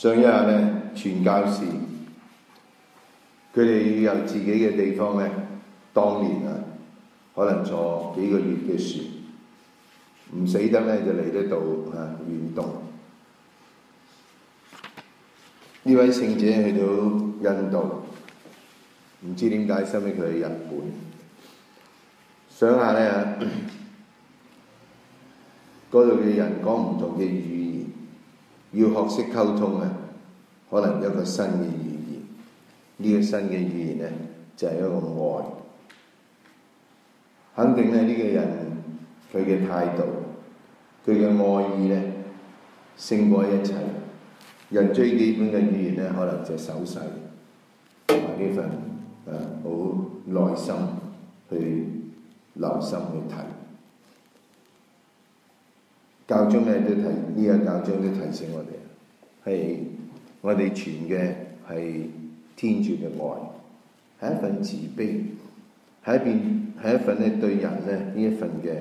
上一日咧，傳教士佢哋有自己嘅地方咧，當年啊，可能坐幾個月嘅船，唔死得咧就嚟得到遠東。呢位聖者去到印度，唔知點解收尾佢去日本，想下咧嗰度嘅人講唔同嘅語言，要學識溝通啊，可能有一個新嘅語言。呢個新嘅語言咧就係一個愛。肯定咧呢個人佢嘅態度，佢嘅愛意咧勝過一切。人最基本嘅語言咧，可能就係手勢同埋呢份好耐心去留心去睇。教宗咧都提呢個教宗都提醒我哋，係我哋傳嘅係天主嘅愛，係一份慈悲，係一份咧對人咧呢一份嘅，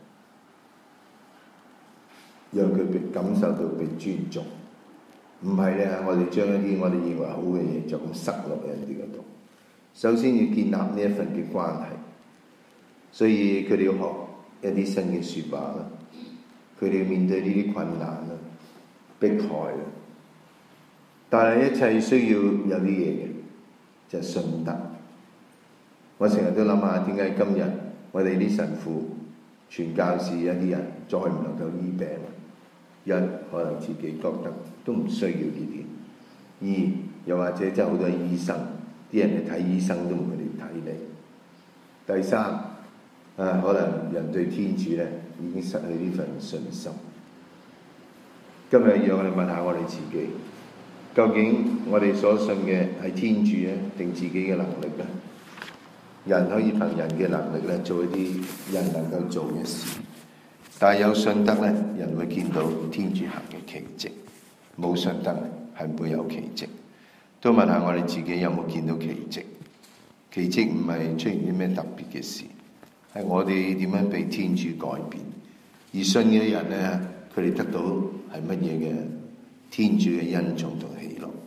讓佢感受到被尊重。唔係咧，我哋將一啲我哋認為好嘅嘢就咁塞落人哋嗰度。首先要建立呢一份嘅關係，所以佢哋要學一啲新嘅説話啦。佢哋要面對呢啲困難啦、迫害啦，但係一切需要有啲嘢嘅，就係信德。我成日都諗下，點解今日我哋啲神父、傳教士一啲人再唔能夠醫病？一可能自己覺得都唔需要呢啲；二又或者真係好多醫生，啲人去睇醫生都唔會嚟睇你；第三可能人對天主咧已經失去呢份信心。今日讓我哋問下我哋自己，究竟我哋所信嘅係天主咧，定自己嘅能力咧？人可以憑人嘅能力咧做一啲人能夠做嘅事。但係有信德咧，人會見到天主行嘅奇蹟；冇信德係唔會有奇蹟。都問下我哋自己有冇見到奇蹟？奇蹟唔係出現啲咩特別嘅事，係我哋點樣被天主改變。而信嘅人咧，佢哋得到係乜嘢嘅天主嘅恩寵同喜樂。